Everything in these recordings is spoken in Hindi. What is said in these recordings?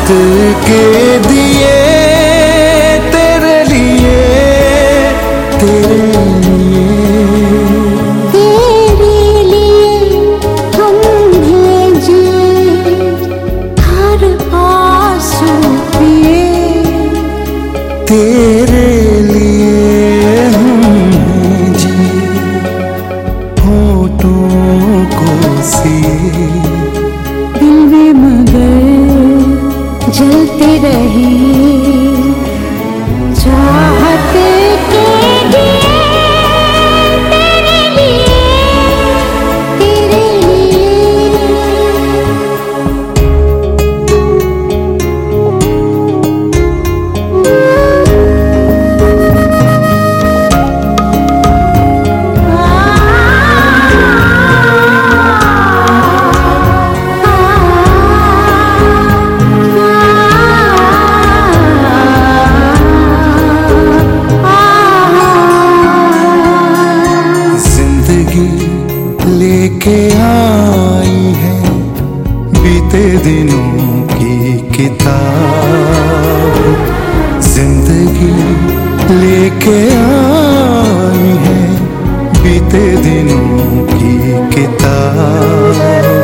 के दिए तेरे लिए, तेरे लिए हम भेजे हर आंसू पिए, तेरे लिए हम जी होठों को सिए। दिल में मगर जलते रहे चाहत के दिए तेरे लिए, तेरे लेके आई है बीते दिनों की किताब, जिंदगी लेके आई है बीते दिनों की किताब।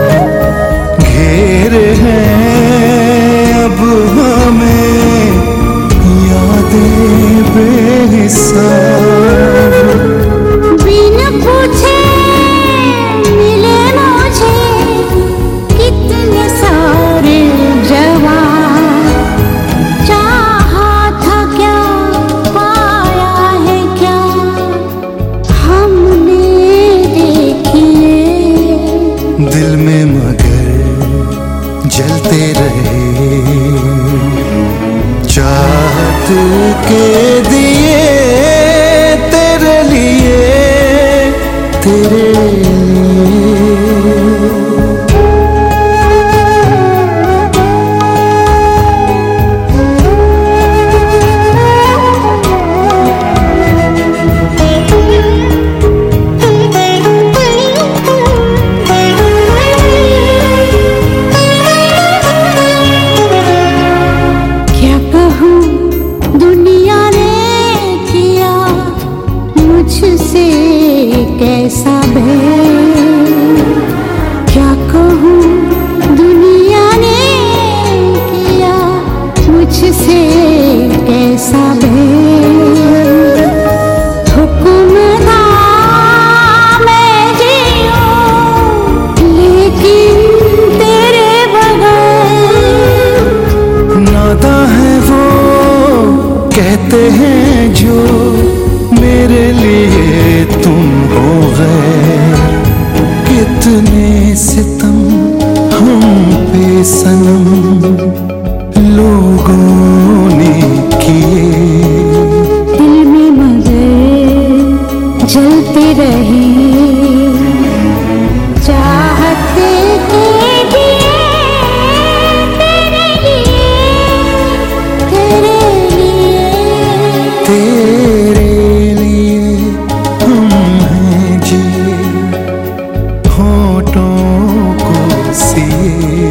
घेरे हैं अब हमें यादें बेहिसाब, दिल में मगर जलते रहे चाहत के दिए तेरे लिए, तेरे मुझसे कैसा भेद, क्या कहूँ दुनिया ने किया मुझसे कैसा भेद। हुक्म था मैं जीऊं लेकिन तेरे बगैर, नाता है वो कहते हैं जो मेरे लिए तुम हो गए। कितने सितम हम पे सनम लोगों ने किए, दिल में मगर जलते रहे चाहत के दिए तेरे लिए, तेरे लिए, तेरे होठों को सिए।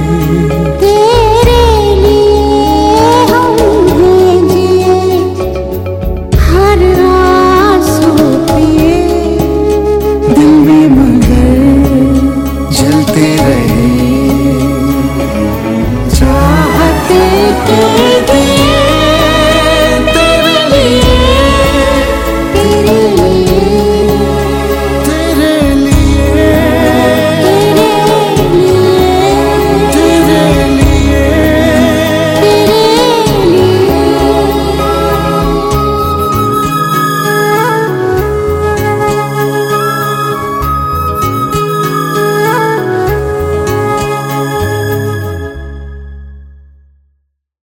तेरे लिए हम भेजे हर आंसू पिए, दिल में मगर जलते रहे चाहत के दिए।